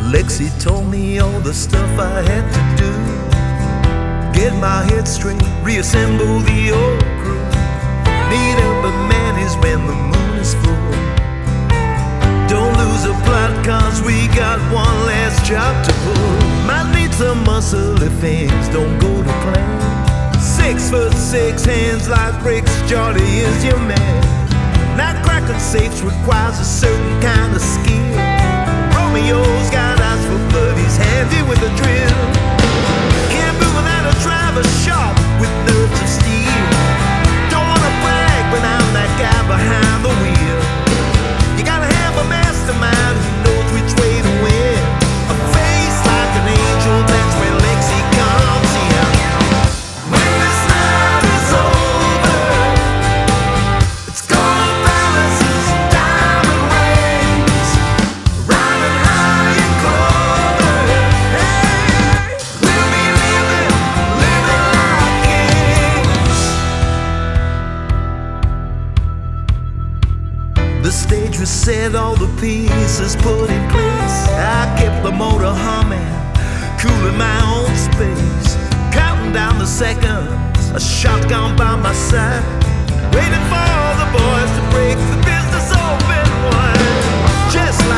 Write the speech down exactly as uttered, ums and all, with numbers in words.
Lexi told me all the stuff I had to do. Get my head straight, reassemble the old crew. Need help but manage when the moon is full. Don't lose a plot cause we got one last job to pull. Might need some muscle if things don't go to plan. Six foot six hands like bricks, Charlie is your man. Not cracking safes requires a certain kind of skill. Romeo's got eyes for blood, he's handy with a drill. Can't move without a driver sharp with nerves of steel. Don't wanna brag, but I'm that guy behind the wheel. You gotta have a mastermind who knows which way to win. A face like an angel, that's where Lexi comes in. When this night is over, it's gold palaces and diamond rings, riding high in clover. Hey, we'll be living, living like kings. The stage was set, all the pieces put in place. I kept the motor humming, cooling my own space. Counting down the seconds, a shotgun by my side, waiting for the boys to break through.